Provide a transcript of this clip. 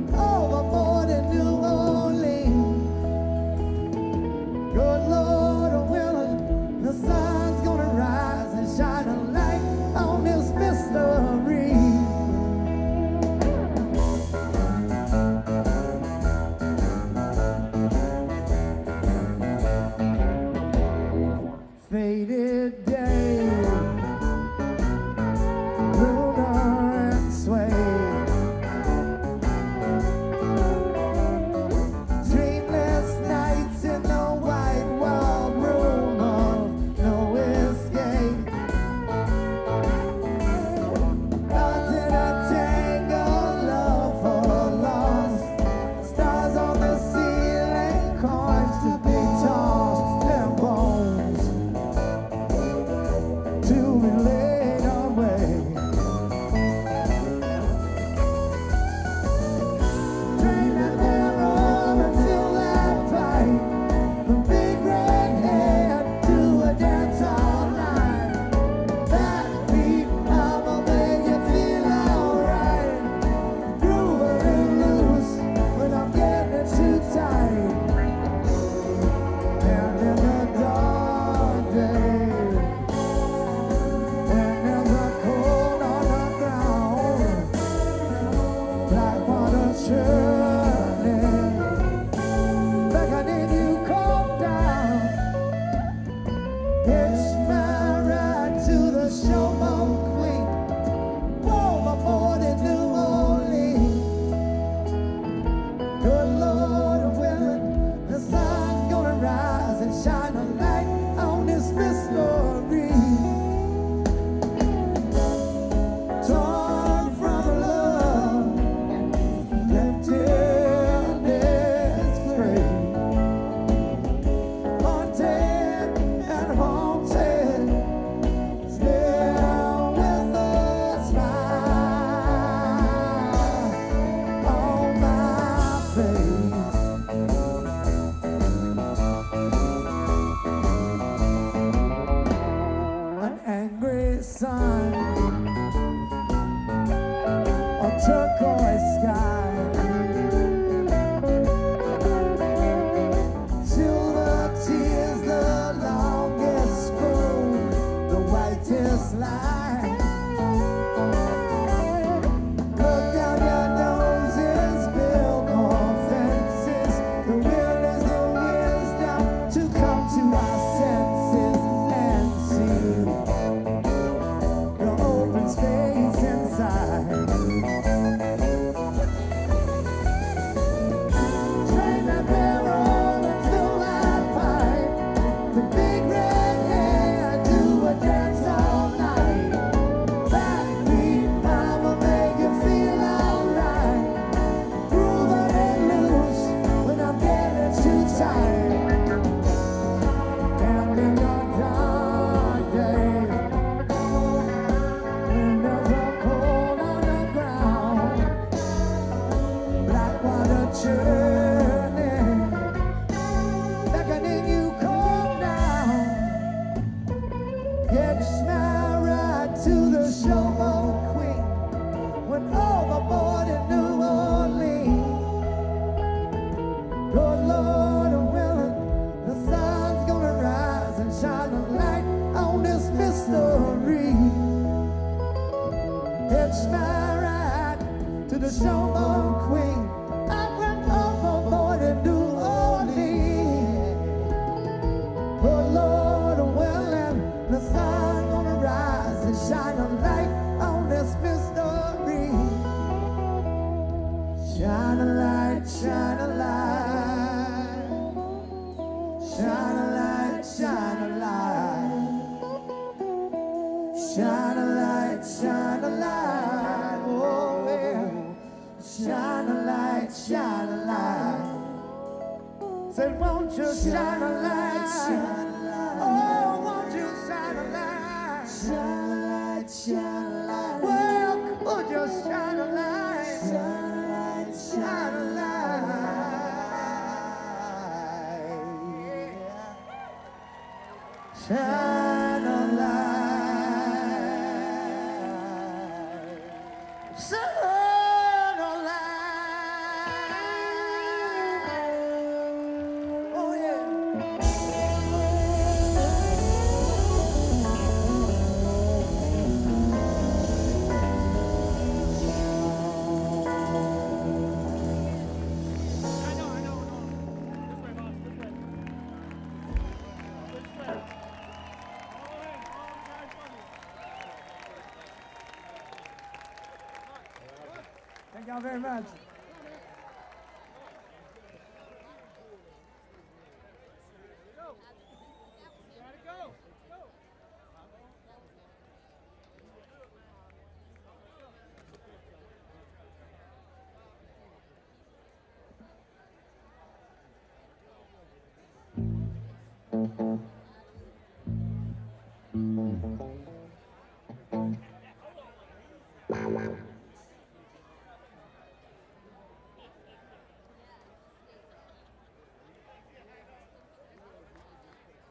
overboard in New Orleans. Good Lord willing, the sun's gonna rise and shine a light on this mystery. Faded day, lunar and sway. Dreamless nights in the white walled room of no escape. Caught in a tangle, love for lost. Stars on the ceiling, coins to be tossed, and bones to be laid away. Train that barrel until that fight. The big red head to a dance all night. That beat I'ma make you feel alright. Grooving loose when I'm getting too tight. And in the dark days, and there's a cold on the ground, black water churning, beckoning you come down. It's my ride to the Showboat Queen, overboard in New Orleans. Good Lord willing, the sun's gonna rise and shine a light on this mystery. Torn from love, left in this grave. Haunted and haunted, still with a smile on my face. An angry sun, a turquoise sky, silver tears, the longest spoon, the whitest line. Look down your noses, build more fences. The will is the wisdom to come to our senses and see the open space inside. Train that barrel and fill that pipe. The big red hair do a dance all night. That beat I'ma make you feel alright. Grooving and loose when I'm getting too tired. And in the dark days, when there's a cold on the ground, black water churning, beckoning you come down. It's my ride to the Showboat Queen, went overboard in New Orleans. Good Lord willing, the sun's gonna rise and shine a light on this mystery. It's my ride to the Showboat Queen. I went overboard in New Orleans. Good Lord willing, the sun's gonna rise and shine a light on this mystery. Shine a light, shine a light, shine a light, shine a light, shine a light, shine a light, oh yeah. Shine a light, shine a light. Said, won't you shine a light, shine a light. Oh, won't you shine a light, shine a light, shine a light. Well, could you shine a light, shine a light, shine a light. Shine a light, shine a light. y'all very much. Wow.